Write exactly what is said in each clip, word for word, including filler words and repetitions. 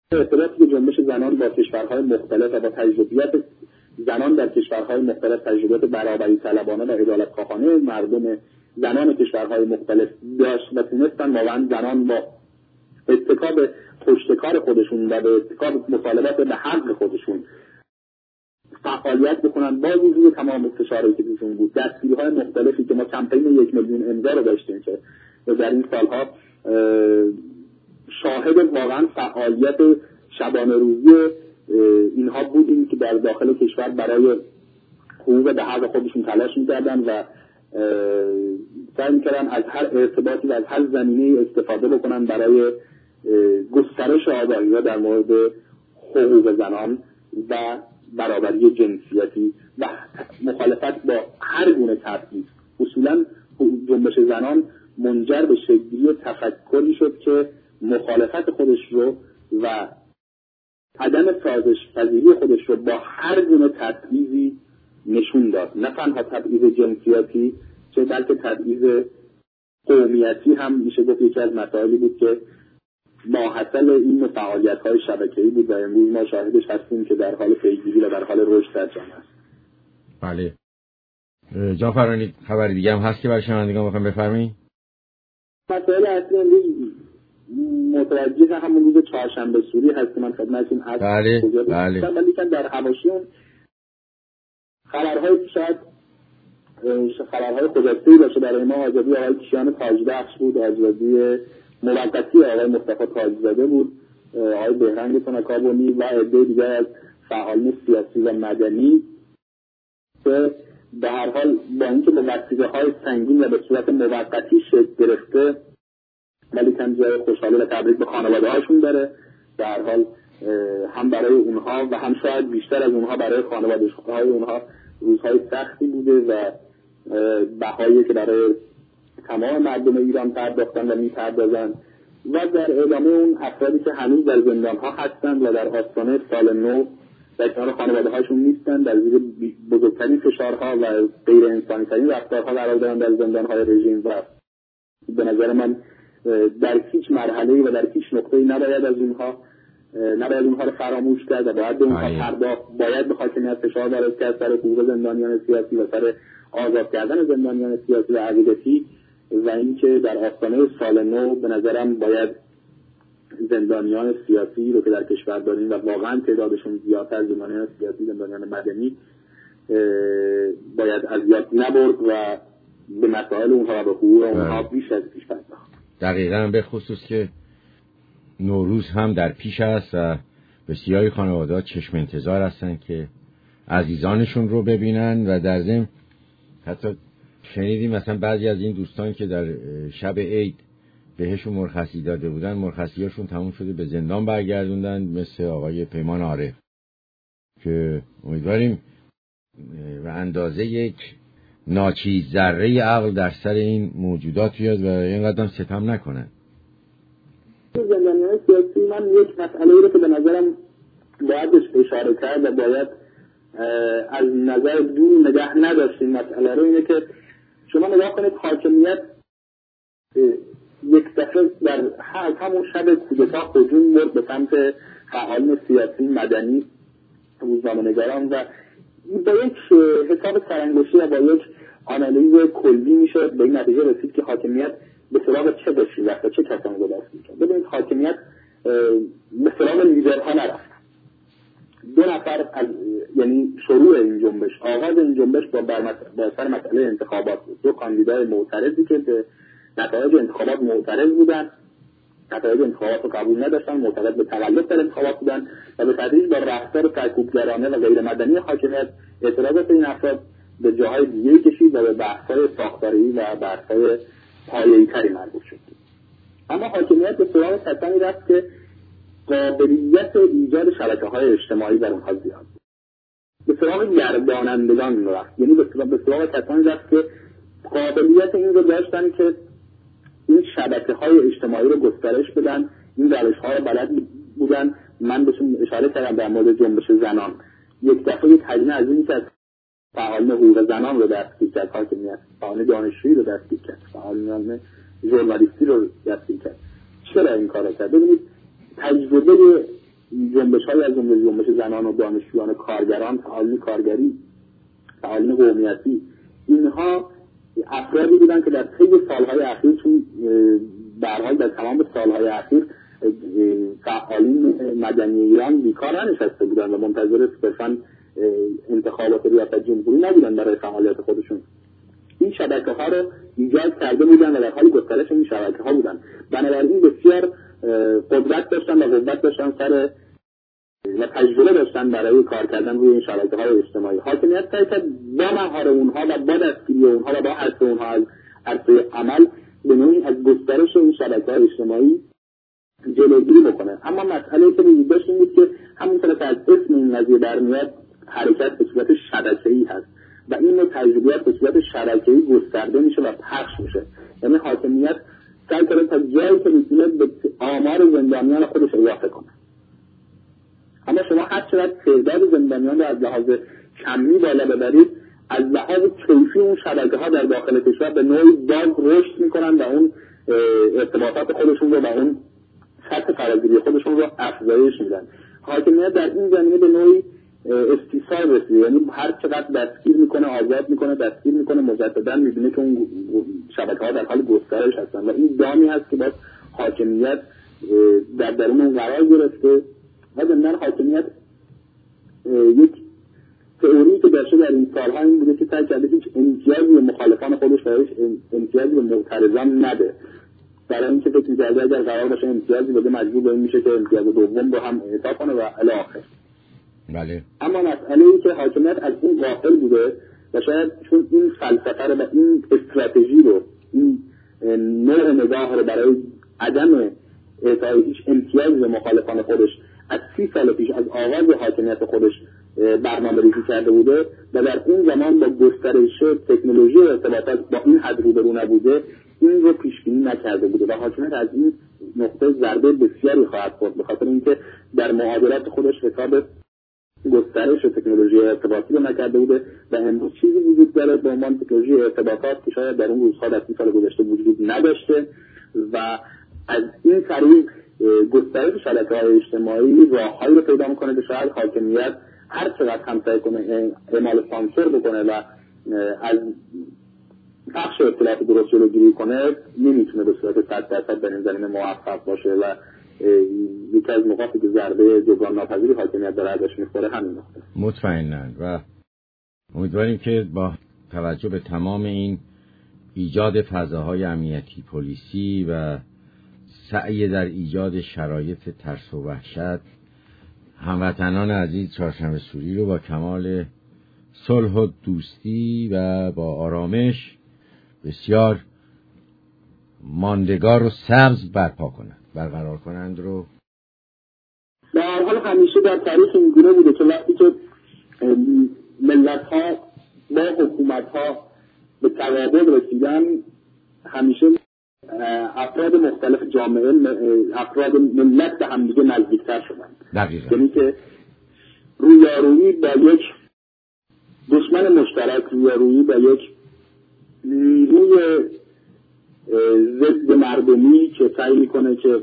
ارتباطی که جنبش زنان با کشورهای مختلف و با تجربیات زنان در کشورهای مختلف، تجربیات برابری طلبانه و عدالت‌خواهانه مردم زنان کشورهای مختلف داشت و تونستن واقعا زنان با اتکا به پشتکار خودشون و به اتکا به مطالبات به حق خودشون فعالیت بکنن با وجود تمام فشارهایی که توشون بود. دستگیری‌های مختلفی که ما کمپین یک میلیون امضا رو داشتیم که در این سالها شاهد واقعا فعالیت شبانه روزی اینها بودیم که در داخل کشور برای حقوق به حق خودشون تلاش می‌کردن و سعی می‌کردن از هر ارتباطی و از هر زمینه‌ای استفاده بکنن برای گسترش آگاهی در مورد حقوق زنان و برابری جنسیتی و مخالفت با هر گونه تبعیض. اصولاً جنبش زنان منجر به شکلی تفکری شد که مخالفت خودش رو و عدم سازش پذیری خودش رو با هر گونه تبعیضی نشون داد، نه تنها تبعیض جنسیتی چه بلکه تبعیض قومیتی هم میشه گفت یکی از مسائلی بود که ماحصل این فعالیت‌های شبکه‌ای بود و امروز ما شاهدش هستیم که در حال پیگیری و در حال رشد در جامعه است. بله. جان فرانی خبر دیگه هم هست که برای شنوندگان بخوام بفرمایید؟ مسائل اصلی امروز متوجه همون روز چهارشنبه سوری هست که من خدمتتون عرض بله بله ولی که در حواشی اون خبرهای شاید خبرهای خودستی باشه برای ما. آزادی آقای کیان تاجبخش بود، آزادی موقتی آقای مصطفی تاجزاده بود، آقای بهرنگ تنکابونی و عده دیگر از فعالین سیاسی و مدنی که به هر حال با اینکه به وسیله‌های سنگین و به صورت موقتی شکل گرفته ولی کم جای خوشحالی و تبریک به خانواده‌هاشون داره. به هر حال هم برای اونها و هم شاید بیشتر از اونها برای خانواده‌های اونها روزهای سختی بوده و بهایی که برای تمام مردم ایران پرداختن و میپردازن و در ادامه اون افرادی که هنوز در زندان‌ها هستند و در آستانه سال نو در کنار خانواده‌هاشون نیستن، در زیر بزرگترین فشارها و غیر انسانی‌ترین رفتارها قرار دارن در زندان‌های رژیم و به نظر من در هیچ مرحله‌ای و در هیچ نقطه‌ای نباید از اونها نباید اونها رو فراموش کرد و باید به اونها پرداخت، باید به حاکمیت فشار وارد کرد سر حقوق زندانیان سیاسی و سر آزاد کردن زندانیان سیاسی و عقیدتی و اینکه در آستانه سال نو به نظرم باید زندانیان سیاسی رو که در کشور داریم و واقعا تعدادشون زیادتر از زندانیان سیاسی، زندانیان مدنی باید اذیت نبرد و به مسائل اونها و به حقوق اونها بیش از پیش پرداخت. دقیقاً به خصوص که نوروز هم در پیش است و بسیاری خانواده‌ها چشم انتظار هستن که عزیزانشون رو ببینن و در ضمن حتی شنیدیم مثلا بعضی از این دوستان که در شب عید بهشون مرخصی داده بودن مرخصیاشون تموم شده به زندان برگردوندن، مثل آقای پیمان عارف که امیدواریم و اندازه یک ناچیز ذره عقل در سر این موجودات بیاد و اینقدر ستم نکنن. زندانیان سیاسی من یک مسئله رو که به نظرم باید اشاره کرد و باید از نظر دور نگه نداشت این مسئله رو اینه که شما نگاه کنید حاکمیت یک دفعه در همون شب کودتا هجوم برد به سمت فعالین سیاسی مدنی روزنامه‌نگاران و با یک حساب سرانگشتی و با یک آنالیز کلی میشه به این نتیجه رسید که حاکمیت به سراغ چه داشتی رفت چه کسانی رو دست می‌کرد. ببینید حاکمیت به سراغ لیدرها نرفت. دو نفر از یعنی شروع این جنبش، آغاز این جنبش با با سر مسئله انتخابات بود. دو کاندیدای معترضی که به نتایج انتخابات معترض بودن، نتایج انتخابات رو قبول نداشتن، معتقد به تقلب در انتخابات بودن و به تدریج با رفتار سرکوبگرانه و غیر مدنی حاکمیت اعتراضات این افراد به جاهای دیگه کشید و به بحث‌های ساختاری و بحث‌های پایه‌ای‌تری مربوط شد. اما حاکمیت به سراغ کسانی رفت که قابلیت ایجاد شبکه‌های اجتماعی در اونها زیاد بود. به سراغ گردانندگان رفت، یعنی به سراغ کسانی رفت که قابلیت این رو داشتن که این شبکه‌های اجتماعی رو گسترش بدن، این روش‌ها رو بلد بودن. من بهشون اشاره کردم در مورد جنبش زنان. یک دفعه یک هزینه عظیمی که از فعالین حقوق زنان رو دستگیر کرد حاکمیت، فعالین دانشجویی رو دستگیر کرد، فعالین ژورنالیستی رو دستگیر کرد. چرا این کار رو کرد؟ ببینید تجربه جنبش‌های از جمله جنبش زنان و دانشجویان کارگران، فعالین کارگری، فعالین قومیتی، اینها افرادی بودن که در طی سالهای اخیر، چون به هر حال در تمام سالهای اخیر فعالین مدنی ایران بیکار ننشسته بودن و منتظر صرفاً انتخابات ریاست جمهوری نبودن برای فعالیت خودشون. این شبکه‌ها رو ایجاد کرده بودن و در حال گسترش این شبکه‌ها بودن. بنابراین بسیار قدرت داشتن و قوت داشتن سر و تجربه داشتن برای کار کردن روی این شبکه‌های اجتماعی. حاکمیت سعی کرد با مهار اونها و با دستگیری اونها و با حذف اونها از عرصه عمل به نوعی از گسترش این شبکه‌های اجتماعی جلوگیری بکنه. اما مسئله که وجود داشت این بود که همونطور که از اسم این قضیه برمیاد، حرکت به صورت شبکه‌ای هست و این نوع تجربیات به صورت شبکه‌ای گسترده میشه و پخش میشه. یعنی حاکمیت سعی کرده تا جایی که میتونه به آمار زندانیان خودش اضافه کنه. اما شما هر چقدر تعداد زندانیان رو از لحاظ کمی بالا ببرید، از لحاظ کیفی اون شبکه‌ها در داخل کشور به نوعی باز رشد میکنن و اون ارتباطات خودشون رو و اون سطح فراگیری خودشون رو افزایش میدن. حاکمیت در این زمینه به نوعی استیصال رسیده، یعنی هر چقدر دستگیر میکنه، آزاد میکنه، دستگیر میکنه، مجددا میبینه که اون شبکه‌ها در حال گسترش هستن و این دامی هست که باز حاکمیت در درون اون قرار گرفته. و ضمن حاکمیت یک تئوری که داشته در این سالها این بوده که سعی کرده هیچ امتیازی به مخالفان خودش و هیچ امتیازی به معترضان نده، برای اینکه فکر می‌کرده اگر قرار باشه امتیازی بده مجبور به این میشه که امتیاز دوم رو هم اعطا کنه و الی آخر. بله. اما مسئله این که حاکمیت از این غافل بوده و شاید چون این فلسفه رو و این استراتژی رو، این نوع نگاه رو برای عدم اعطای هیچ امتیازی به مخالفان خودش از سی سال پیش از آغاز حاکمیت خودش برنامه ریزی کرده بوده و در اون زمان با گسترش تکنولوژی و ارتباطات با این حد روبرو نبوده، این رو پیش بینی نکرده بوده و حاکمیت از این نقطه ضربه بسیاری خواهد خورد، به خاطر اینکه در معادلات خودش حساب گسترش تکنولوژی ارتباطی رو نکرده بوده و امروز چیزی وجود داره به عنوان تکنولوژی ارتباطات که شاید در اون روزها در سی سال گذشته وجود نداشته و از این طریق گسترش شبکه‌های اجتماعی راههایی رو پیدا می‌کنه که شاید حاکمیت هر چقدر هم سعی کنه اعمال سانسور بکنه و از بخش اطلاعات درست جلوگیری کنه، نمیتونه به صورت صد درصد در این زمینه موفق باشه و یکی از نقاطی که ضربه جبران ناپذیری حاکمیت داره ازش میخوره همین نقطه. مطمئناً و امیدواریم که با توجه به تمام این ایجاد فضاهای امنیتی پلیسی و سعی در ایجاد شرایط ترس و وحشت، هموطنان عزیز چهارشنبه سوری رو با کمال صلح و دوستی و با آرامش بسیار ماندگار و سبز برپا کنند، برقرار کنند رو. در حال همیشه در تاریخ این گونه بوده که وقتی که ملت ها با حکومت ها به توابع رسیدن، همیشه افراد مختلف جامعه، افراد ملت به همدیگه نزدیکتر شدن. دقیقاً. یعنی که رویارویی با یک دشمن مشترک، رویارویی با یک نیروی ضد مردمی که سعی میکنه که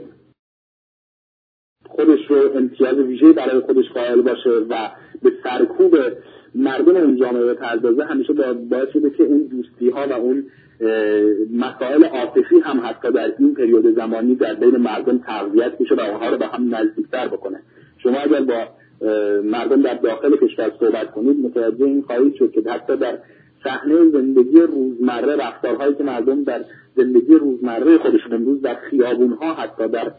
خودش رو امتیاز ویژه‌ای برای خودش قائل باشه و به سرکوب مردم اون جامعه پردازه، همیشه باعث شده که اون دوستی ها و اون مسائل عاطفی هم حتی در این پریود زمانی در بین مردم تقویت بشه و اونها رو به هم نزدیکتر بکنه. شما اگر با مردم در داخل کشور صحبت کنید متوجه این خواهید شد که حتی در صحنه زندگی روزمره، رفتارهایی که مردم در زندگی روزمره خودشون امروز در خیابون‌ها، حتی در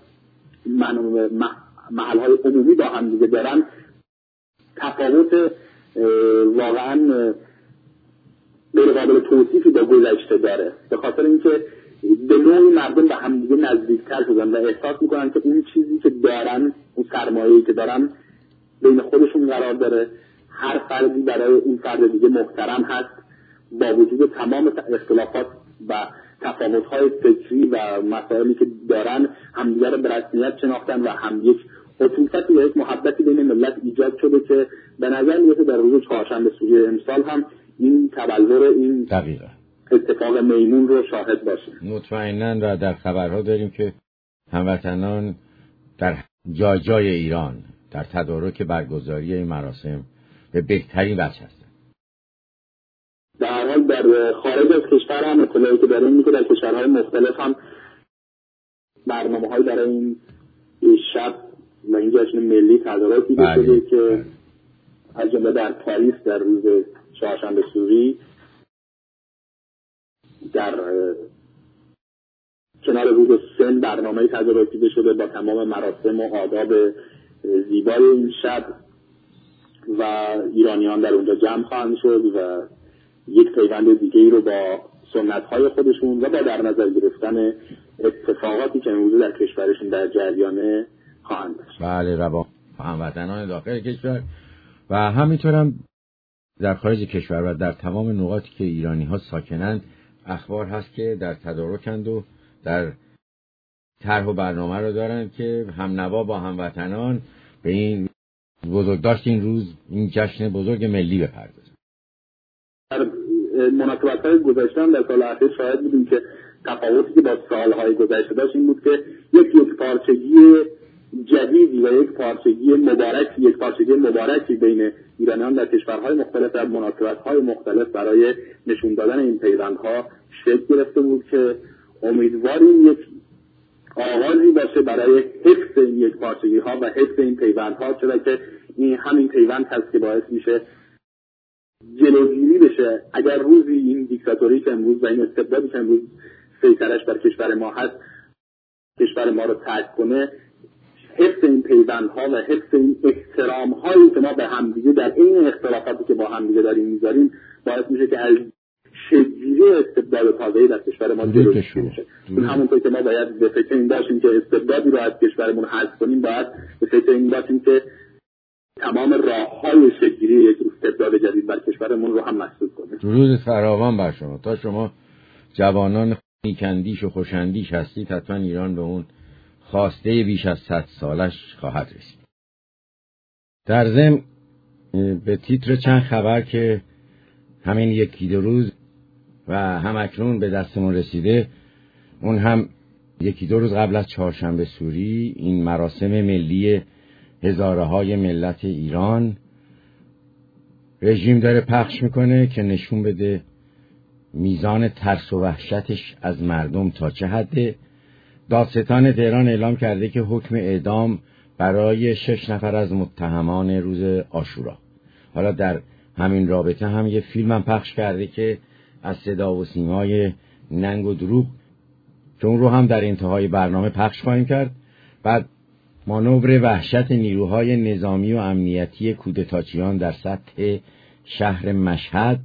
محل‌های عمومی با هم دیگه دارن، تفاوت واقعاً غیر قابل توصیفی با گذشته داره، به خاطر اینکه به نوعی مردم به هم دیگه نزدیکتر شدن و احساس میکنن که اون چیزی که دارن، اون سرمایه‌ای که دارن بین خودشون قرار داره، هر فردی برای اون فرد دیگه محترم هست، با وجود تمام اختلافات و تفاوت‌های فکری و مسائلی که دارن همدیگه رو به رسمیت شناختن و هم یک عطوفتی یا یک محبتی بین ملت ایجاد شده که به نظر میاد در روز چهارشنبه سوری امسال هم این تبلور، این دقیقاً اتفاق میمون رو شاهد باشیم. مطمئناً و در خبرها داریم که هموطنان در جای جای ایران در تدارک برگزاری این مراسم به بهترین وجه هستند. در هر حال در خارج از کشور هم اطلاعی که داریم اینه که در کشورهای مختلف هم برنامه‌های برای این شب و این جشن ملی تدارک دیده شده که از جمله در پاریس در روز چهارشنبه سوری در کنار روز سن برنامه تدارک دیده شده با تمام مراسم و آداب زیبای این شب و ایرانیان در اونجا جمع خواهند شد و یک پیوند دیگه ای رو با سنت‌های خودشون و با در نظر گرفتن اتفاقاتی که امروز در کشورشون در جریانه خواهند داشت. بله، روا هموطنان داخل کشور و همینطورم در خارج کشور و در تمام نقاطی که ایرانی‌ها ساکنند اخبار هست که در تدارکند و در طرح و برنامه رو دارن که هم نوا با هموطنان به این بزرگداشت این روز، این جشن بزرگ ملی بپردازن. در مناسبت‌های گذشته در سال اخیر شاهد بودیم که تفاوتی که با سال‌های گذشته داشت این بود که یک یک پارچگی جدیدی و یک پارچگی مبارکی یک پارچگی مبارکی بین ایرانیان در کشورهای مختلف در مناسبت‌های مختلف برای نشون دادن این پیوندها شکل گرفته بود که امیدواریم یک آغازی باشه برای حفظ این یک پارچگی ها و حفظ این پیوندها، چرا که این همین پیوند هست که باعث میشه جلوگیری بشه اگر روزی این دیکتاتوری که امروز و این استبدادی که امروز سیطرش بر کشور ما هست کشور ما رو ترک کنه. حفظ این پیوندها و حفظ این احترام هایی که ما به همدیگه در این اختلافاتی که با همدیگه داریم میذاریم باعث میشه که از شکلی استبداد تازه‌ای در کشور ما جلوگیری بشه. چون همونطور که ما باید به فکر این باشیم که استبدادی رو از کشورمون حذف کنیم، باید به فکر این باشیم که تمام راه‌های شکلی یک استبداد جدید بر کشورمون رو هم مسدود کنیم. درود فراوان بر شما. تا شما جوانان نیکندیش و خوشندیش هستید، حتما ایران به اون خواسته بیش از صد سالش خواهد رسید. در ضمن به تیتر چند خبر که همین یکی دو روز و هم اکنون به دستمون رسیده، اون هم یکی دو روز قبل از چهارشنبه سوری این مراسم ملی هزاره های ملت ایران رژیم داره پخش میکنه که نشون بده میزان ترس و وحشتش از مردم تا چه حده. دادستان تهران اعلام کرده که حکم اعدام برای شش نفر از متهمان روز عاشورا. حالا در همین رابطه هم یه فیلم هم پخش کرده که از صدا و سیمای ننگ و دروغ که اون رو هم در انتهای برنامه پخش خواهیم کرد. بعد مانور وحشت نیروهای نظامی و امنیتی کودتاچیان در سطح شهر مشهد،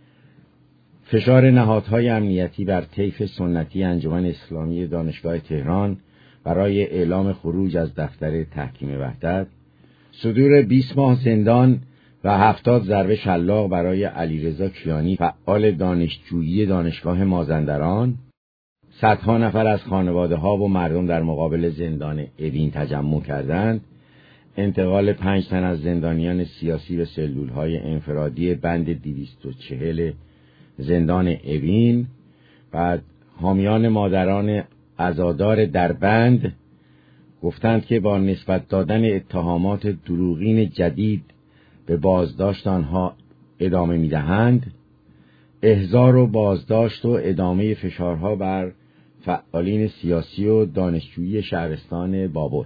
فشار نهادهای امنیتی بر طیف سنتی انجمن اسلامی دانشگاه تهران برای اعلام خروج از دفتر تحکیم وحدت، صدور بیست ماه زندان و هفتاد ضربه شلاق برای علیرضا کیانی فعال دانشجویی دانشگاه مازندران، صدها نفر از خانواده ها و مردم در مقابل زندان اوین تجمع کردند، انتقال پنج تن از زندانیان سیاسی به سلول های انفرادی بند دویست و چهل زندان اوین. بعد حامیان مادران عزادار در بند گفتند که با نسبت دادن اتهامات دروغین جدید به بازداشت آنها ادامه می‌دهند. احضار و بازداشت و ادامه فشارها بر فعالین سیاسی و دانشجویی شهرستان بابل.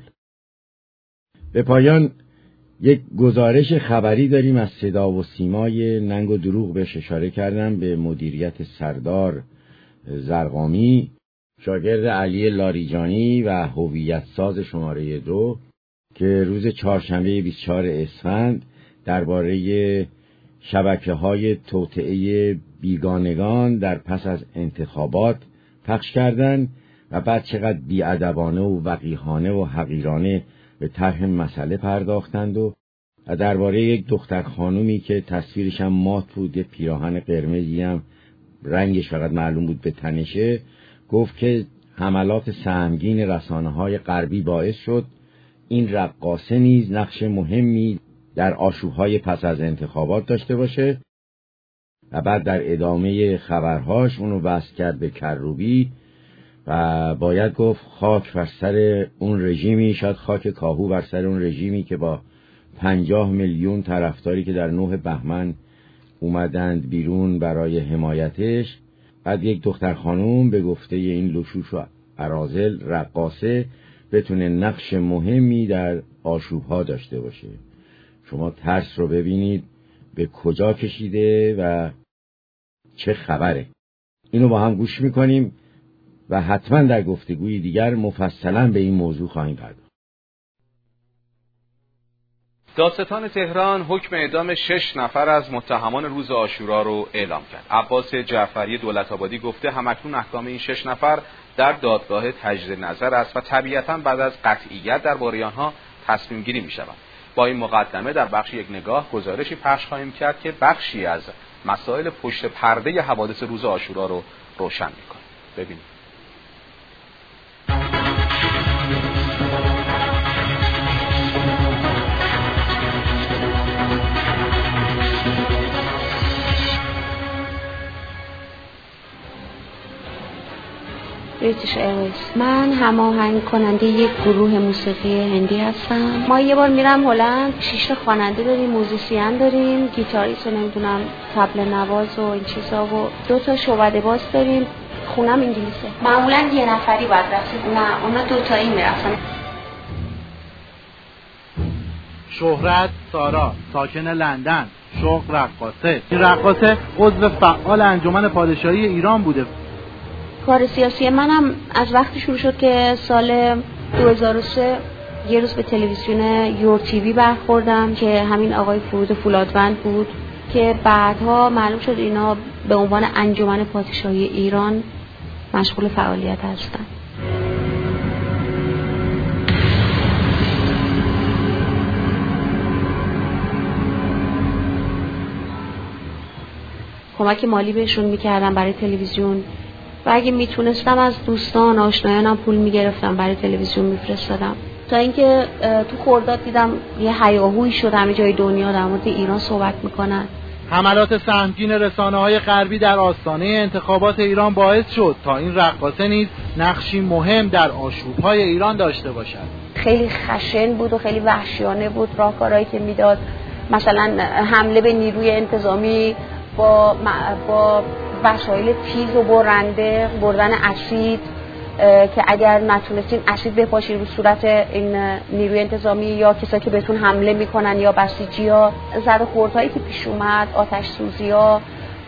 به پایان یک گزارش خبری داریم از صدا و سیمای ننگ و دروغ. بهش اشاره کردم به مدیریت سردار زرقامی، شاگرد علی لاریجانی و هویت ساز شماره دو، که روز چهارشنبه بیست و چهارم اسفند درباره شبکه‌های توطئه بیگانگان در پس از انتخابات پخش کردند و بعد چقدر بی‌ادبانه و وقیحانه و حقیرانه به طرح مسئله پرداختند و درباره یک دختر خانومی که تصویرش هم مات بود، یه پیراهن قرمزی هم رنگش فقط معلوم بود به تنشه، گفت که حملات سهمگین رسانه‌های غربی باعث شد این رقاصه نیز نقش مهمی در آشوب‌های پس از انتخابات داشته باشه و بعد در ادامه خبرهاش اونو وصل کرد به کروبی و باید گفت خاک بر سر اون رژیمی، شاید خاک کاهو بر سر اون رژیمی که با پنجاه میلیون طرفداری که در نه بهمن اومدند بیرون برای حمایتش، بعد یک دختر خانوم به گفته این لشوش و اراذل رقاصه بتونه نقش مهمی در آشوب‌ها داشته باشه. شما ترس رو ببینید به کجا کشیده و چه خبره. اینو با هم گوش میکنیم و حتما در گفتگوی دیگر مفصلا به این موضوع خواهیم پرداخت. دادستان تهران حکم اعدام شش نفر از متهمان روز عاشورا رو اعلام کرد. عباس جعفری دولت‌آبادی گفته همکنون احکام این شش نفر در دادگاه تجدید نظر است و طبیعتاً بعد از قطعیت درباره آنها تصمیم گیری می شود. با این مقدمه در بخش یک نگاه گزارشی پخش خواهیم کرد که بخشی از مسائل پشت پرده حوادث روز عاشورا رو روشن می‌کنه. ببینید. بریتیش ایرویز. من هماهنگ کننده یک گروه موسیقی هندی هستم. ما یه بار میرم هلند، شش تا خواننده داریم، موزیسین داریم، گیتاریست و نمیدونم طبل نواز و این چیزا و دو تا شعبده باز داریم. خونم انگلیسه. معمولا یه نفری باید رفتیم. نه، اونا دو تایی میرفتن. شهرت سارا، ساکن لندن، شوق رقاصه. این رقاصه عضو فعال انجمن پادشاهی ایران بوده. کار سیاسی منم از وقتی شروع شد که سال دو هزار و سه یه روز به تلویزیون یور تیوی برخوردم که همین آقای فرود فولادوند بود که بعدها معلوم شد اینا به عنوان انجمن پادشاهی ایران مشغول فعالیت هستن. کمک مالی بهشون میکردم برای تلویزیون و اگه میتونستم از دوستان آشنایانم پول میگرفتم برای تلویزیون میفرستادم. تا اینکه تو خرداد دیدم یه هیاهویی شد همه جای دنیا در مورد ایران صحبت میکنن. حملات سهمگین رسانه‌های غربی در آستانه انتخابات ایران باعث شد تا این رقاصه نیز نقشی مهم در آشوب‌های ایران داشته باشد. خیلی خشن بود و خیلی وحشیانه بود راهکارهایی که میداد، مثلا حمله به نیروی انتظامی با با وسایل تیز و برنده، بردن اسید که اگر نتونستین اسید بپاشید رو صورت این نیروی انتظامی یا کسایی که بهتون حمله میکنن یا بسیجی‌ها، زد و خوردهایی که پیش اومد، آتش سوزی‌ها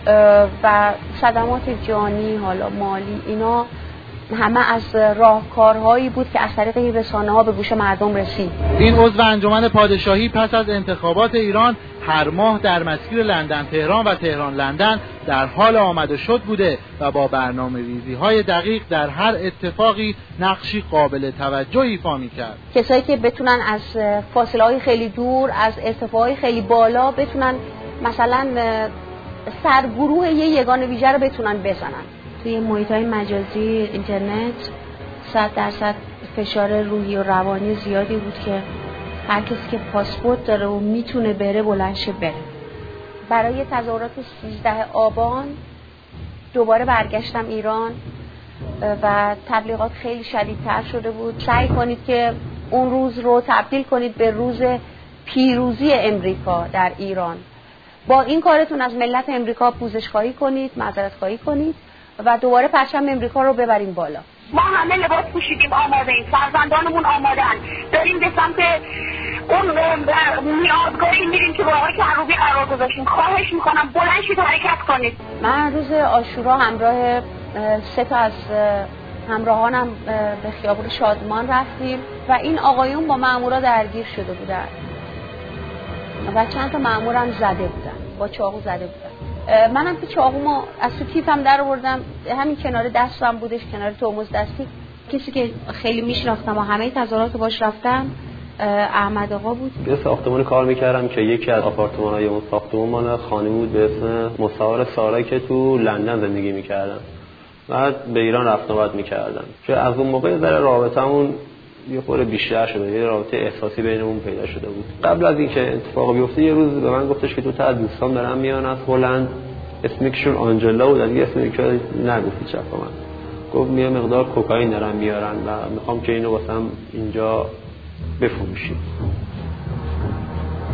و صدمات جانی حالا مالی، اینا همه از راهکارهایی بود که از طریق این رسانه‌ها به گوش مردم رسید. این عضو انجمن پادشاهی پس از انتخابات ایران هر ماه در مسیر لندن تهران و تهران لندن در حال آمد و شد بوده و با برنامه‌ریزی‌های دقیق در هر اتفاقی نقشی قابل توجه ایفا می‌کرد. کسایی که بتونن از فاصله‌های خیلی دور، از ارتفاعهای خیلی بالا بتونن مثلا سرگروه یه یگان ویژه رو بتونن بزنن. توی محیط‌های مجازی اینترنت صد درصد فشار روحی و روانی زیادی بود که هر کسی که پاسپورت داره و میتونه بره بلنشه بره. برای تظاهرات سیزده آبان دوباره برگشتم ایران و تبلیغات خیلی شدیدتر شده بود. سعی کنید که اون روز رو تبدیل کنید به روز پیروزی امریکا در ایران. با این کارتون از ملت امریکا پوزش خواهی کنید، معذرت خواهی کنید و دوباره پرچم امریکا رو ببریم بالا. ما همه لباس پوشیدیم، آماده ایم، فرزندانمون آمادن، داریم به سمت اون میادگاهی میریم که با آقای کروبی قرار گذاشتیم. خواهش میکنم بلند شید حرکت کنید. من روز عاشورا همراه سه تا از همراهانم به خیابون شادمان رفتیم و این آقایون با مامورا درگیر شده بودن و چند تا مامورم زده بودن، با چاقو زده بودن. منم که چاقومو از تو کیفم در آوردم، همین کنار دستم بودش، کنار ترمز دستی. کسی که خیلی میشناختم و همه تظاهرات باش رفتم احمد آقا بود. یه ساختمانی کار میکردم که یکی از آپارتمان‌های اون ساختمان مال خانه بود به اسم مستعار سارا که تو لندن زندگی میکردن. بعد به ایران رفت و آمد میکردن که از اون موقع ذره رابطمون یه خورده بیشتر شده، یه رابطه احساسی بینمون پیدا شده بود. قبل از اینکه اتفاق بیفته یه روز به من گفتش که دو تا از دوستان دارن میان از هلند، اسمشون آنجلا بود، دیگه اسمی که نگفتی چرا من. گفت یه مقدار کوکائین دارن میارن و میخوام که اینو واسم اینجا بفروشی.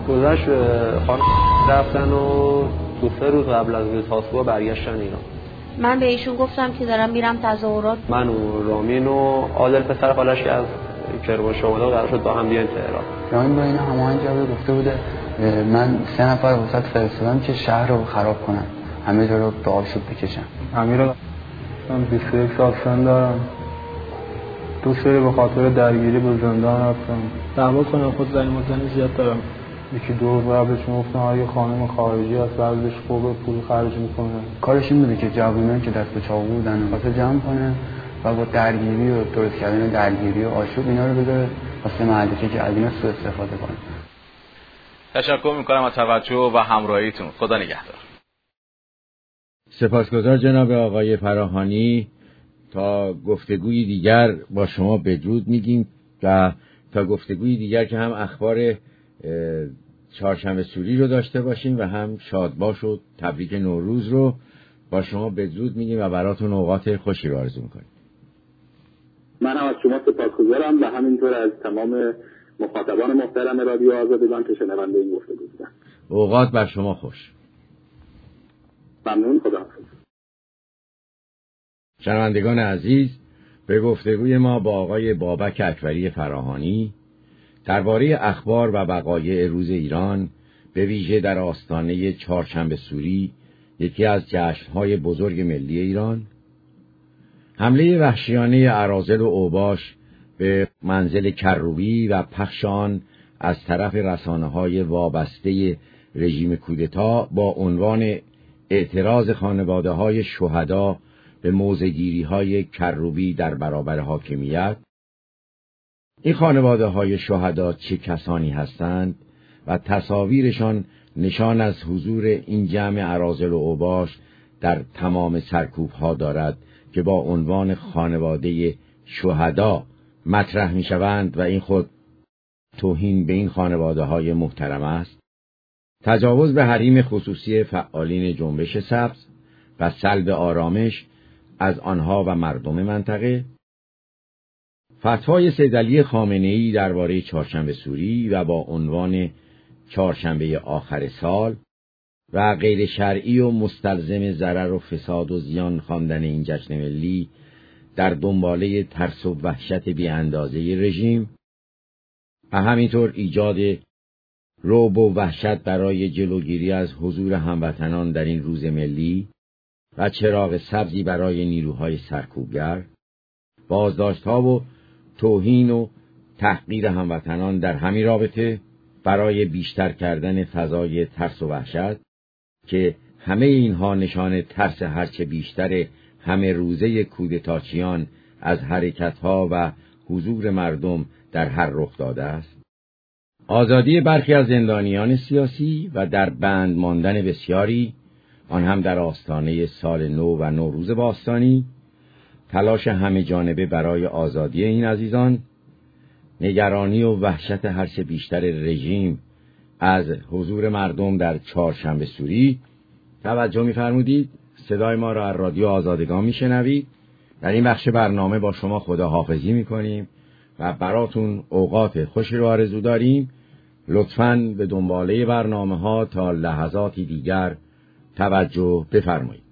گذشت خانم رفتن و دو سه روز قبل از تاسوعا برگشتن ایران. من به ایشون گفتم که دارم میرم تظاهرات. من و رامین و عادل پسر خالش که از کرمانشاه قرار شد با هم بیان تهران. رامین با اینا هماهنگ کرده گفته بوده من سه نفر وسط فرستادم که شهر رو خراب کنن، همه جا رو به آشوب بکشن. امیر من بیست و یک سال سن دارم، دو سری به خاطر درگیری به زندان رفتم. دعوا کنم خود زنی مزنی زیاد دارم. یکی دو قبلش میگفتن اگه خانم خارجی هست وضعش خوبه پول خرج میکنه. کارش این بوده که جوونایی که دست به چاقو بودن واسه جمع کنه و با درگیری و درست کردن درگیری و آشوب اینا رو بذاره واسه مهدکی که از اینا سوء استفاده کنه. تشکر میکنم از توجه و همراهیتون. خدا نگهدار. سپاسگزار جناب آقای فراهانی. تا گفتگوی دیگر با شما بدرود میگیم و تا گفتگوی دیگر که هم اخبار چهارشنبه سوری رو داشته باشیم و هم شادباش و تبریک نوروز رو با شما بدرود میگیم و براتون اوقات خوشی رو آرزو میکنیم. من هم از شما سپاسگزارم و همینطور از تمام مخاطبان محترم رادیو آزادگان که شنونده این گفتگو بودن. اوقات بر شما خوش. ممنون. خداحافظ. شنوندگان عزیز، به گفتگوی ما با آقای بابک اکبری فراهانی درباره اخبار و وقایع روز ایران، به ویژه در آستانه چهارشنبه سوری، یکی از جشن‌های بزرگ ملی ایران، حمله وحشیانه اراذل و اوباش به منزل کروبی و پخش آن از طرف رسانه‌های وابسته رژیم کودتا با عنوان اعتراض خانواده‌های شهدا به موضع‌گیری‌های کروبی در برابر حاکمیت. این خانواده‌های شهدا چه کسانی هستند و تصاویرشان نشان از حضور این جمع اراذل و اوباش در تمام سرکوب‌ها دارد که با عنوان خانواده شهدا مطرح می‌شوند و این خود توهین به این خانواده‌های محترم است. تجاوز به حریم خصوصی فعالین جنبش سبز و سلب آرامش از آنها و مردم منطقه. فتوای سید علی خامنه‌ای درباره چهارشنبه سوری و با عنوان چهارشنبه آخر سال و غیر شرعی و مستلزم ضرر و فساد و زیان خواندن این جشن ملی در دنباله ترس و وحشت بی اندازه رژیم و همینطور ایجاد رعب و وحشت برای جلوگیری از حضور هموطنان در این روز ملی و چراغ سبزی برای نیروهای سرکوبگر، بازداشت‌ها و توهین و تحقیر هموطنان در همین رابطه برای بیشتر کردن فضای ترس و وحشت که همه اینها نشان ترس هرچه بیشتر همه روزه کودتاچیان از حرکت‌ها و حضور مردم در هر رخ داده است. آزادی برخی از زندانیان سیاسی و در بند ماندن بسیاری، آن هم در آستانه سال نو و نوروز باستانی، تلاش همه جانبه برای آزادی این عزیزان، نگرانی و وحشت هرچه بیشتر رژیم از حضور مردم در چهارشنبه سوری. توجه می‌فرمودید صدای ما را از رادیو آزادگان میشنوید. در این بخش برنامه با شما خداحافظی میکنیم و براتون اوقات خوشی رو آرزو داریم. لطفاً به دنباله برنامه ها تا لحظاتی دیگر توجه بفرمایید.